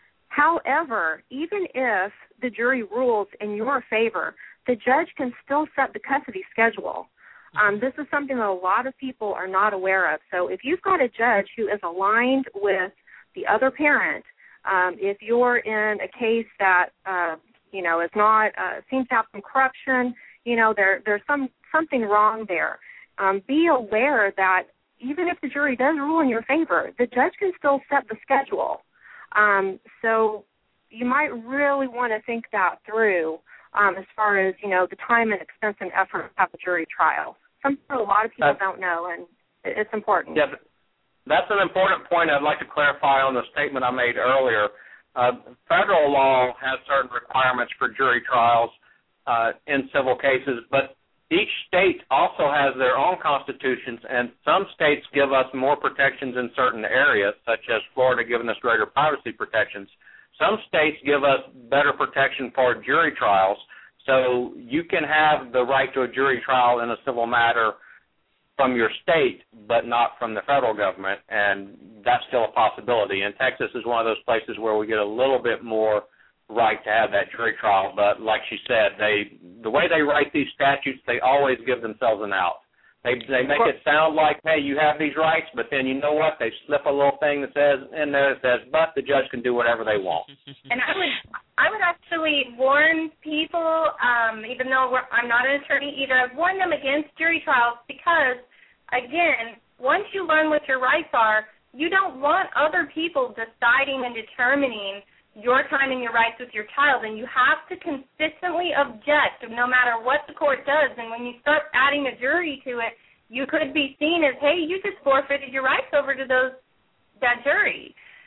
However, even if the jury rules in your favor, the judge can still set the custody schedule. Um, this is something that a lot of people are not aware of. So if you've got a judge who is aligned with the other parent, um, if you're in a case that, uh, you know, is not, uh, seems to have some corruption, you know, there there's some something wrong there, um, be aware that even if the jury does rule in your favor, the judge can still set the schedule. Um, so you might really want to think that through um, as far as, you know, the time and expense and effort to have a jury trial. Something a lot of people uh, don't know, and it's important. Yeah, that's an important point I'd like to clarify on the statement I made earlier. Uh, federal law has certain requirements for jury trials uh, in civil cases, but each state also has their own constitutions, and some states give us more protections in certain areas, such as Florida giving us greater privacy protections. Some states give us better protection for jury trials, so you can have the right to a jury trial in a civil matter from your state, but not from the federal government, and that's still a possibility. And Texas is one of those places where we get a little bit more right to have that jury trial, but like she said, they the way they write these statutes, they always give themselves an out. They they make it sound like, hey, you have these rights, but then you know what? They slip a little thing that says in there that says, but the judge can do whatever they want. And I would I would actually warn people, um, even though we're, I'm not an attorney either, I've warned them against jury trials because, again, once you learn what your rights are, you don't want other people deciding and determining your time and your rights with your child, and you have to consistently object no matter what the court does. And when you start adding a jury to it, you could be seen as, hey, you just forfeited your rights over to those that jury.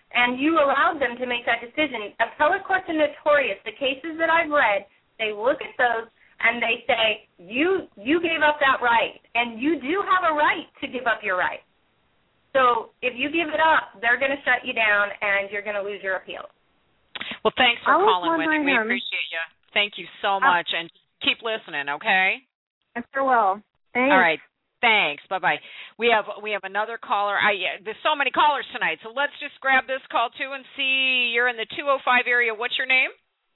and you allowed them to make that decision. Appellate courts are notorious. The cases that I've read, they look at those and they say, you you gave up that right, and you do have a right to give up your right. So if you give it up, they're going to shut you down, and you're going to lose your appeal. Well, thanks for I was calling, Wendy. We wondering, um, appreciate you. Thank you so much, and keep listening, okay? I sure will. Thanks. All right. Thanks. Bye-bye. We have we have another caller. I, uh, there's so many callers tonight, so let's just grab this call, too, and see. You're in the two oh five area. What's your name?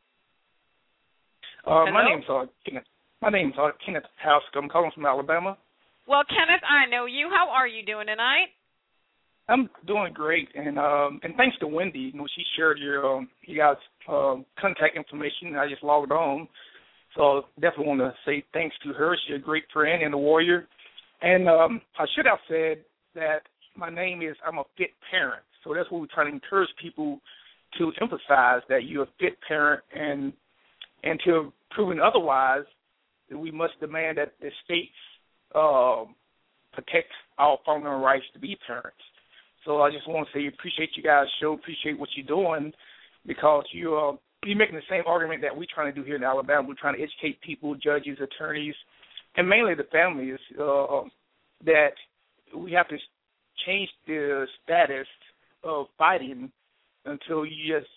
Uh, my name's uh, Kenneth. My name's uh, Kenneth Haskell. I'm calling from Alabama. Well, Kenneth, I know you. How are you doing tonight? I'm doing great, and um, and thanks to Wendy. You know, she shared your um, you guys' um, contact information. I just logged on, so definitely want to say thanks to her. She's a great friend and a warrior. And um, I should have said that my name is I'm a fit parent. So that's what we're trying to encourage people to emphasize, that you're a fit parent, and until proven otherwise, we must demand that the states uh, protect our fundamental rights to be parents. So I just want to say appreciate you guys' show, appreciate what you're doing, because you're, uh, you're making the same argument that we're trying to do here in Alabama. We're trying to educate people, judges, attorneys, and mainly the families, uh, that we have to change the status of fighting until you just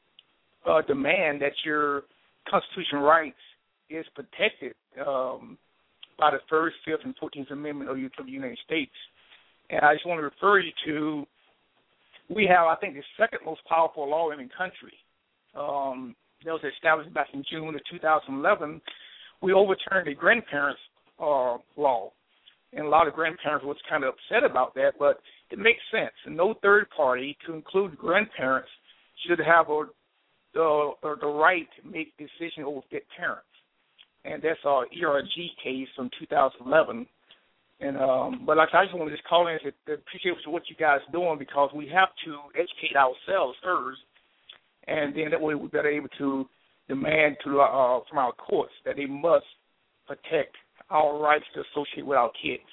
uh, demand that your constitutional rights is protected um, by the First, Fifth, and Fourteenth Amendment of the United States. And I just want to refer you to, we have, I think, the second most powerful law in the country. Um, that was established back in June of two thousand eleven. We overturned the grandparents' uh, law. And a lot of grandparents was kind of upset about that, but it makes sense. And no third party, to include grandparents, should have a the, the right to make decisions over fit parents. And that's our E R G case from two thousand eleven. And um, but like I just want to just call in to, to appreciate what you guys are doing, because we have to educate ourselves first, and then that way we're better able to demand to uh, from our courts that they must protect our rights to associate with our kids.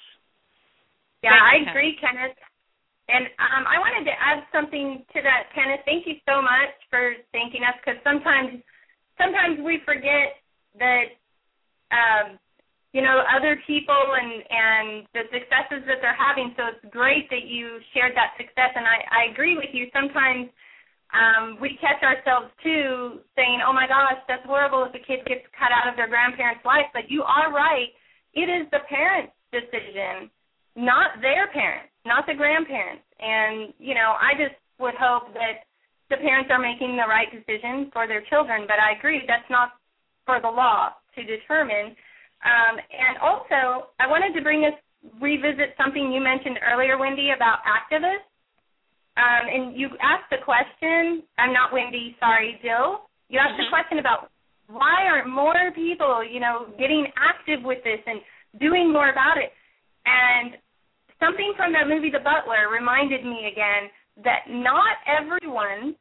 Yeah, I agree, Kenneth. And um, I wanted to add something to that, Kenneth. Thank you so much for thanking us, because sometimes sometimes we forget that, um, you know, other people and, and the successes that they're having. So it's great that you shared that success. And I, I agree with you. Sometimes um, we catch ourselves, too, saying, oh, my gosh, that's horrible if a kid gets cut out of their grandparent's life. But you are right. It is the parent's decision, not their parents, not the grandparents. And, you know, I just would hope that the parents are making the right decision for their children. But I agree, that's not for the law to determine. Um, and also, I wanted to bring us, revisit something you mentioned earlier, Wendy, about activists. Um, and you asked the question, I'm not Wendy, sorry, Jill. You asked mm-hmm. the question about why aren't more people, you know, getting active with this and doing more about it. And something from that movie, The Butler, reminded me again that not everyone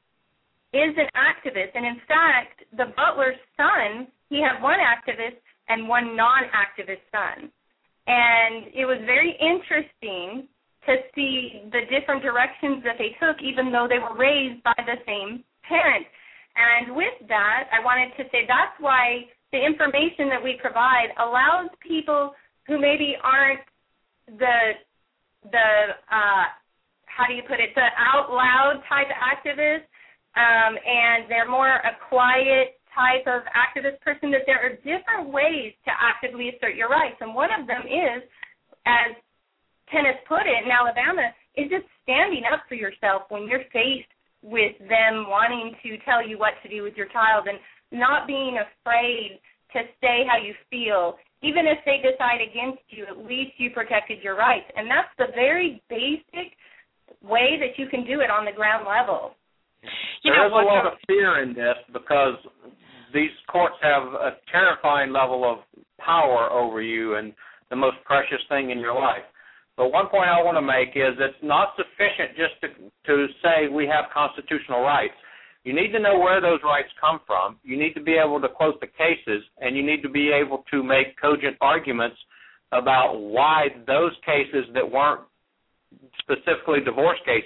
is an activist. And in fact, the Butler's son, he had one activist and one non-activist son. And it was very interesting to see the different directions that they took, even though they were raised by the same parent. And with that, I wanted to say that's why the information that we provide allows people who maybe aren't the, the uh, how do you put it, the out loud type activist, um, and they're more a quiet type of activist person, that there are different ways to actively assert your rights. And one of them is, as Kenneth put it in Alabama, is just standing up for yourself when you're faced with them wanting to tell you what to do with your child, and not being afraid to say how you feel. Even if they decide against you, at least you protected your rights. And that's the very basic way that you can do it on the ground level. You there know, is a lot of fear in this, because these courts have a terrifying level of power over you and the most precious thing in your life. But one point I want to make is it's not sufficient just to, to say we have constitutional rights. You need to know where those rights come from. You need to be able to quote the cases, and you need to be able to make cogent arguments about why those cases that weren't specifically divorce cases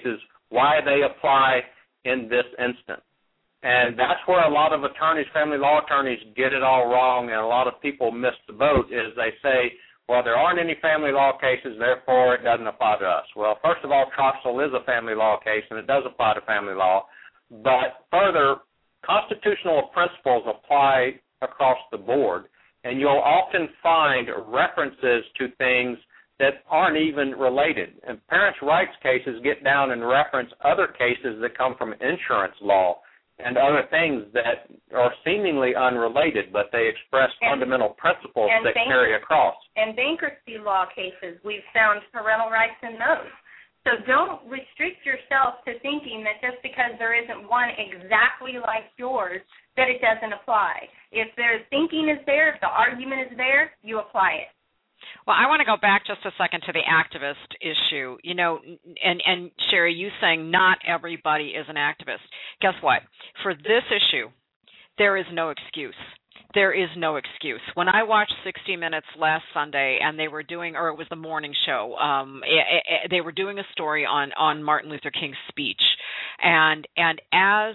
why they apply in this instance. And that's where a lot of attorneys, family law attorneys, get it all wrong, and a lot of people miss the boat is they say, well, there aren't any family law cases, therefore it doesn't apply to us. Well, first of all, Troxel is a family law case, and it does apply to family law. But further, constitutional principles apply across the board, and you'll often find references to things that aren't even related. And parents' rights cases get down and reference other cases that come from insurance law and other things that are seemingly unrelated, but they express and, fundamental principles that bank- carry across. And bankruptcy law cases, we've found parental rights in those. So don't restrict yourself to thinking that just because there isn't one exactly like yours, that it doesn't apply. If their thinking is there, if the argument is there, you apply it. Well, I want to go back just a second to the activist issue. You know, and, and Sherry, you saying not everybody is an activist. Guess what? For this issue, there is no excuse. There is no excuse. When I watched sixty minutes last Sunday, and they were doing, or it was the morning show, um, it, it, they were doing a story on, on Martin Luther King's speech. And and as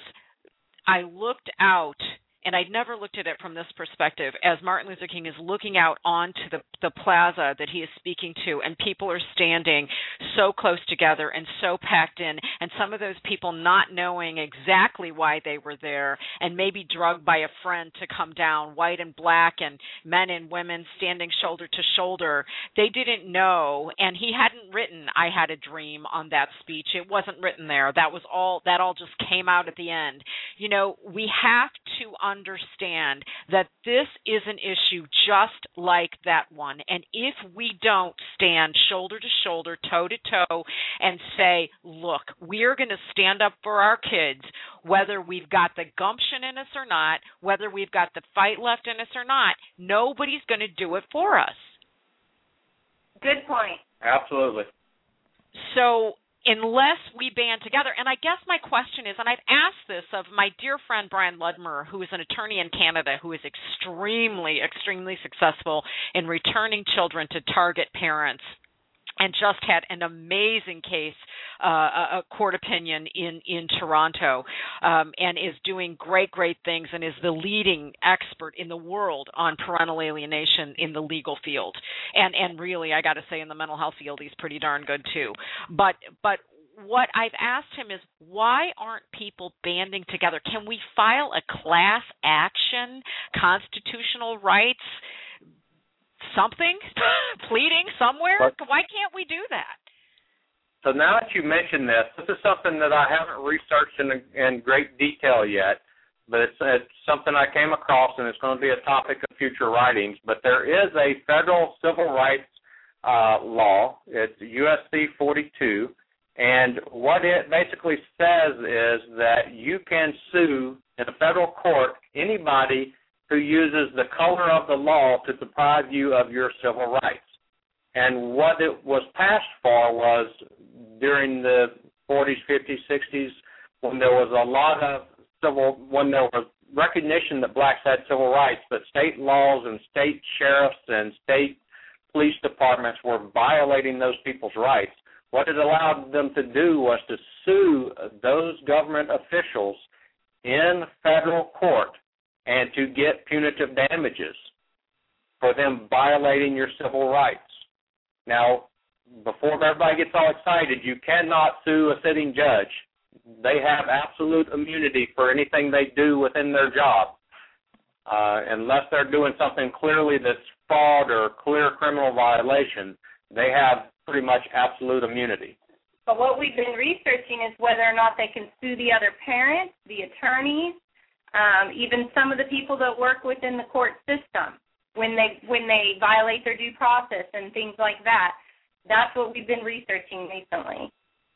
I looked out, and I'd never looked at it from this perspective, as Martin Luther King is looking out onto the, the plaza that he is speaking to, and people are standing so close together and so packed in, and some of those people not knowing exactly why they were there, and maybe drugged by a friend to come down, white and black, and men and women standing shoulder to shoulder. They didn't know, and he hadn't written I Had a Dream on that speech. It wasn't written there. That was all, that all just came out at the end. You know, we have to understand that this is an issue just like that one. And if we don't stand shoulder to shoulder, toe to toe, and say, look, we're going to stand up for our kids, whether we've got the gumption in us or not, whether we've got the fight left in us or not, nobody's going to do it for us. Good point. Absolutely. So unless we band together, and I guess my question is, and I've asked this of my dear friend Brian Ludmer, who is an attorney in Canada who is extremely, extremely successful in returning children to target parents, and just had an amazing case, uh, a court opinion in, in Toronto, um, and is doing great, great things, and is the leading expert in the world on parental alienation in the legal field. And and really, I got to say, in the mental health field, he's pretty darn good too. But but what I've asked him is, why aren't people banding together? Can we file a class action, constitutional rights, something, pleading somewhere? But, why can't we do that? So now that you mention this, this is something that I haven't researched in, in great detail yet, but it's, it's something I came across, and it's going to be a topic of future writings. But there is a federal civil rights uh, law. It's U S C forty-two, and what it basically says is that you can sue in a federal court anybody who uses the color of the law to deprive you of your civil rights. And what it was passed for was during the forties, fifties, sixties, when there was a lot of civil, when there was recognition that blacks had civil rights, but state laws and state sheriffs and state police departments were violating those people's rights. What it allowed them to do was to sue those government officials in federal court and to get punitive damages for them violating your civil rights. Now, before everybody gets all excited, you cannot sue a sitting judge. They have absolute immunity for anything they do within their job, uh, unless they're doing something clearly that's fraud or clear criminal violation. They have pretty much absolute immunity. But what we've been researching is whether or not they can sue the other parents, the attorneys, Um, even some of the people that work within the court system when they when they violate their due process and things like that. That's what we've been researching recently.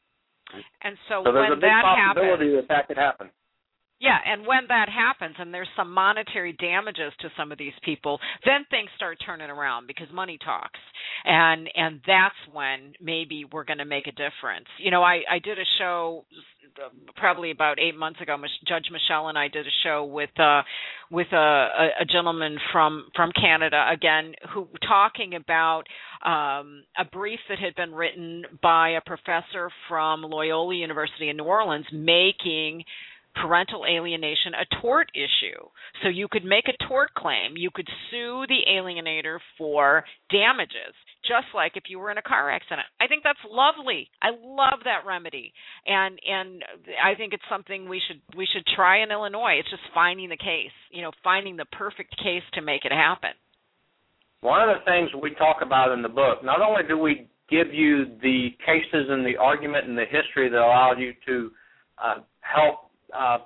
And so, so there's when a big that possibility happens, that that could happen. Yeah, and when that happens and there's some monetary damages to some of these people, then things start turning around because money talks. And and that's when maybe we're going to make a difference. You know, I, I did a show probably about eight months ago, Judge Michelle and I did a show with uh, with a, a, a gentleman from, from Canada, again, who talking about um, a brief that had been written by a professor from Loyola University in New Orleans making parental alienation a tort issue. So you could make a tort claim. You could sue the alienator for damages, just like if you were in a car accident. I think that's lovely. I love that remedy. And and I think it's something we should we should try in Illinois. It's just finding the case, you know, finding the perfect case to make it happen. One of the things we talk about in the book, not only do we give you the cases and the argument and the history that allows you to uh, help Uh,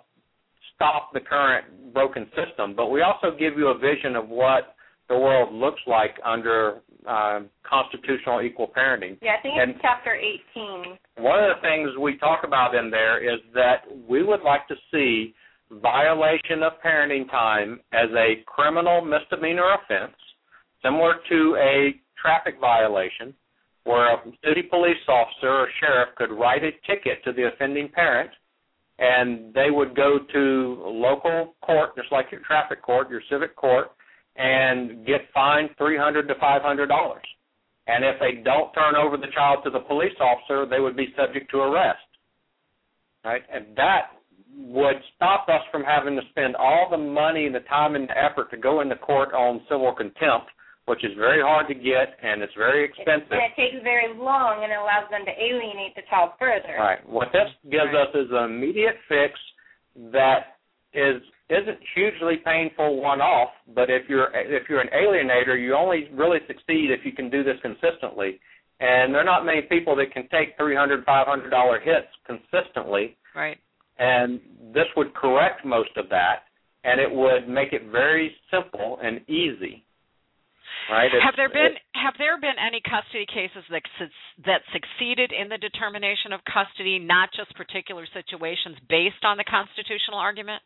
stop the current broken system, but we also give you a vision of what the world looks like under uh, constitutional equal parenting. Yeah, I think and it's chapter eighteen. One of the things we talk about in there is that we would like to see violation of parenting time as a criminal misdemeanor offense, similar to a traffic violation, where a city police officer or sheriff could write a ticket to the offending parent, and they would go to local court, just like your traffic court, your civic court, and get fined three hundred to five hundred dollars. And if they don't turn over the child to the police officer, they would be subject to arrest. Right? And that would stop us from having to spend all the money and the time and the effort to go into court on civil contempt, which is very hard to get, and it's very expensive. And it takes very long, and it allows them to alienate the child further. Right. What this gives right. us is an immediate fix that is isn't hugely painful one-off, but if you're if you're an alienator, you only really succeed if you can do this consistently. And there are not many people that can take three hundred dollars, five hundred dollars hits consistently. Right. And this would correct most of that, and it would make it very simple and easy. Right. Have there been have there been any custody cases that that succeeded in the determination of custody, not just particular situations, based on the constitutional argument?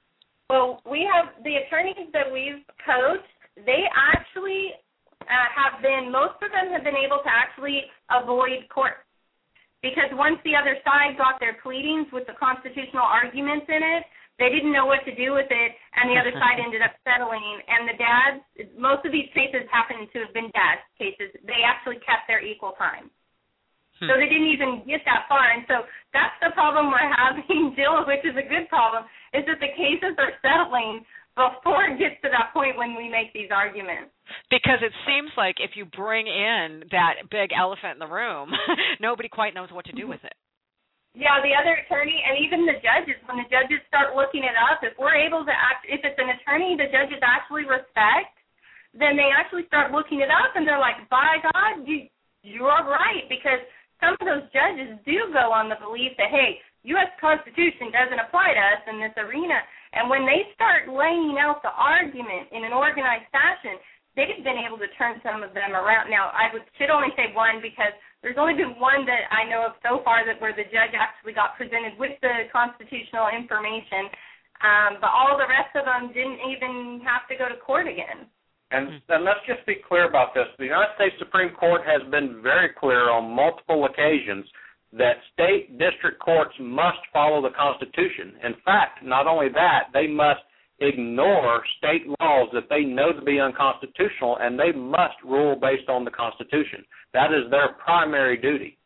Well, we have the attorneys that we've coached. They actually uh, have been. Most of them have been able to actually avoid court because once the other side got their pleadings with the constitutional arguments in it, they didn't know what to do with it, and the other side ended up settling. And the dads, most of these cases happen to have been dads cases. They actually kept their equal time. Hmm. So they didn't even get that far. And so that's the problem we're having, Jill, which is a good problem, is that the cases are settling before it gets to that point when we make these arguments. Because it seems like if you bring in that big elephant in the room, nobody quite knows what to do with it. Yeah, the other attorney and even the judges, when the judges start looking it up, if we're able to act, if it's an attorney the judges actually respect, then they actually start looking it up and they're like, by God, you, you're right, because some of those judges do go on the belief that, hey, U S Constitution doesn't apply to us in this arena. And when they start laying out the argument in an organized fashion, they've been able to turn some of them around. Now, I would, should only say one because there's only been one that I know of so far that where the judge actually got presented with the constitutional information, um, but all the rest of them didn't even have to go to court again. And, and let's just be clear about this. The United States Supreme Court has been very clear on multiple occasions that state district courts must follow the Constitution. In fact, not only that, they must ignore state laws that they know to be unconstitutional, and they must rule based on the Constitution. That is their primary duty.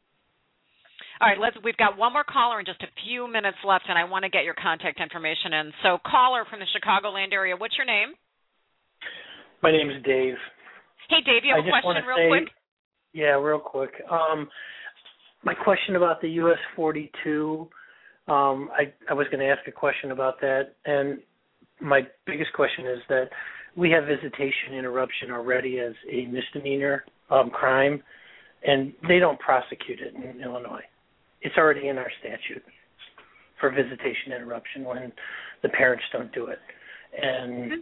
All right, let's, we've got one more caller and just a few minutes left, and I want to get your contact information in. So, caller from the Chicagoland area, what's your name? My name is Dave. Hey, Dave, you have I a question real say, quick? Yeah, real quick. Um, my question about the U S forty-two, um, I, I was going to ask a question about that, and my biggest question is that we have visitation interruption already as a misdemeanor um, crime, and they don't prosecute it in Illinois. It's already in our statute for visitation interruption when the parents don't do it. And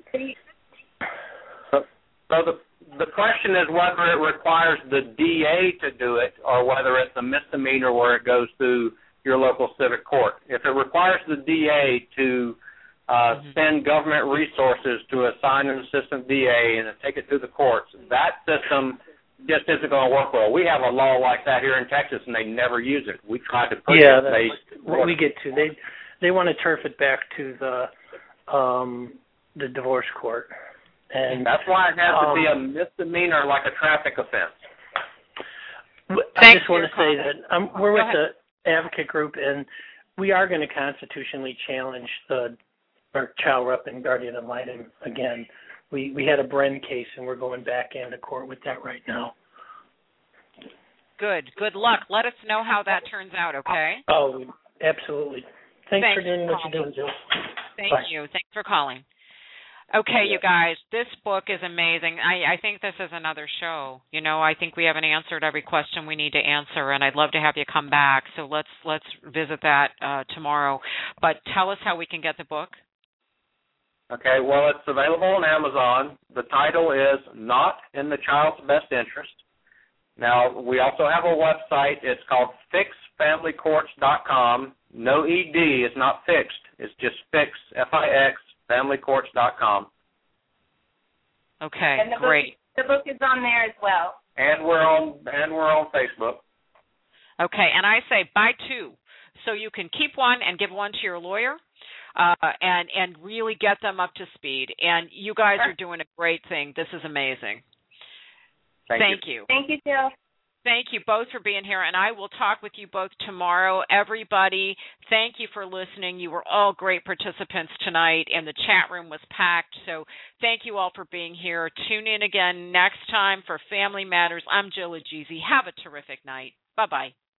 so, so the the question is whether it requires the D A to do it or whether it's a misdemeanor where it goes through your local civic court. If it requires the D A to Uh, spend government resources to assign an assistant D A and take it through the courts, that system just isn't going to work well. We have a law like that here in Texas, and they never use it. We tried to push yeah, it. They what we get to. They they want to turf it back to the um, the divorce court, and that's why it has um, to be a misdemeanor, like a traffic offense. I Thank just want to say that um, we're Go with ahead. the advocate group, and we are going to constitutionally challenge the our child rep and guardian ad litem again. We we had a Bren case, and we're going back into court with that right now. Good. Good luck. Let us know how that turns out, okay? Oh, absolutely. Thanks, Thanks for doing for what you're doing, Jill. Thank Bye. you. Thanks for calling. Okay, you guys, this book is amazing. I, I think this is another show. You know, I think we haven't answered every question we need to answer, and I'd love to have you come back. So let's let's visit that uh, tomorrow. But tell us how we can get the book. Okay, well, it's available on Amazon. The title is Not in the Child's Best Interest. Now, we also have a website. It's called fix family courts dot com. No E D. It's not fixed. It's just fix, F I X, family courts dot com. Okay, and the great. Book, the book is on there as well. And we're on and we're on Facebook. Okay, and I say buy two, so you can keep one and give one to your lawyer, uh, and and really get them up to speed. And you guys are doing a great thing. This is amazing. Thank, Thank you. you. Thank you, Jill. Thank you both for being here, and I will talk with you both tomorrow. Everybody, thank you for listening. You were all great participants tonight, and the chat room was packed, so thank you all for being here. Tune in again next time for Family Matters. I'm Jill Ageezy. Have a terrific night. Bye-bye.